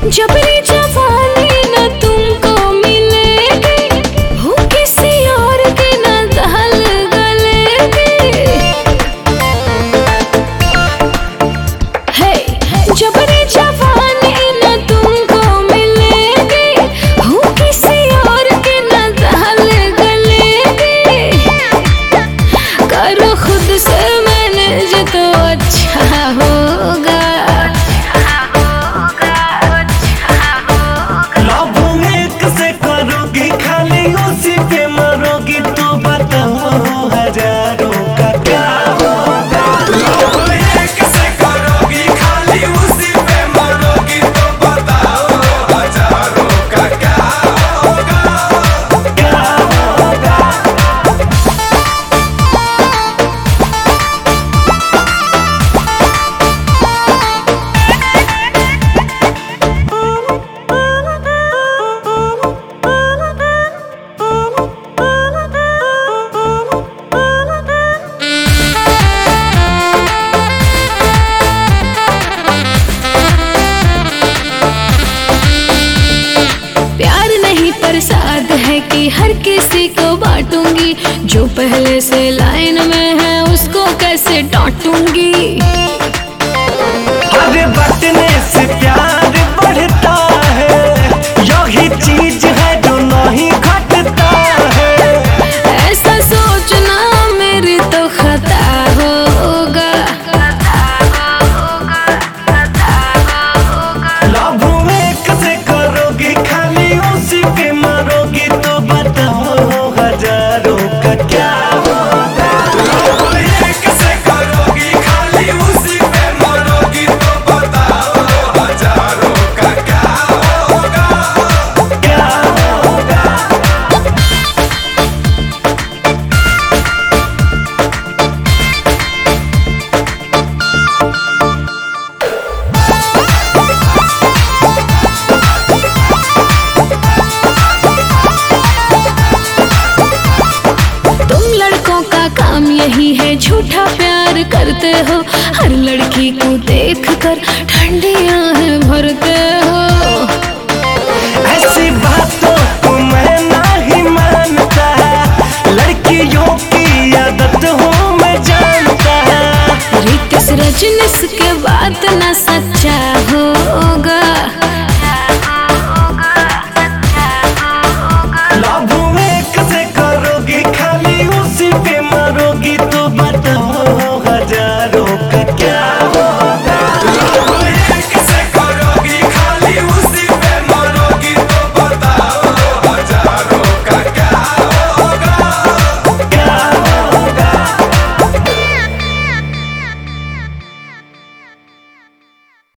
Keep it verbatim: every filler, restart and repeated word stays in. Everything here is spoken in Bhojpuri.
जबरी जवानी न तुमको मिलेगी, हो किसी और की न दहल गलेगी। हे जबरी जवानी न तुमको मिलेगी, हो किसी और की न दहल गलेगी। करो खुद से मैनेज तो अच्छा होगा। खाली उसी पे मरोगी तो बताओ हजारों का क्या होगा। एक से करोगी खाली उसी पे मरोगी तो बताओ हजारों का क्या होगा, क्या होगा। प्रसाद है कि हर किसी को बांटूंगी, जो पहले से लाइन में है उसको कैसे डांटूंगी। हर बटने से प्यार बढ़ता है, यही चीज है जो नहीं घटता है। ऐसा सोचना मेरी तो खता होगा। लाभ एक से करोगी खाली उसी पे मरोगी तो बताओ हजारों का क्या होगा। एक से करोगी खाली उसी पे मरोगी तो बताओ हजारों का क्या होगा, क्या होगा। काम यही है झूठा प्यार करते हो, हर लड़की को देखकर ठंडियां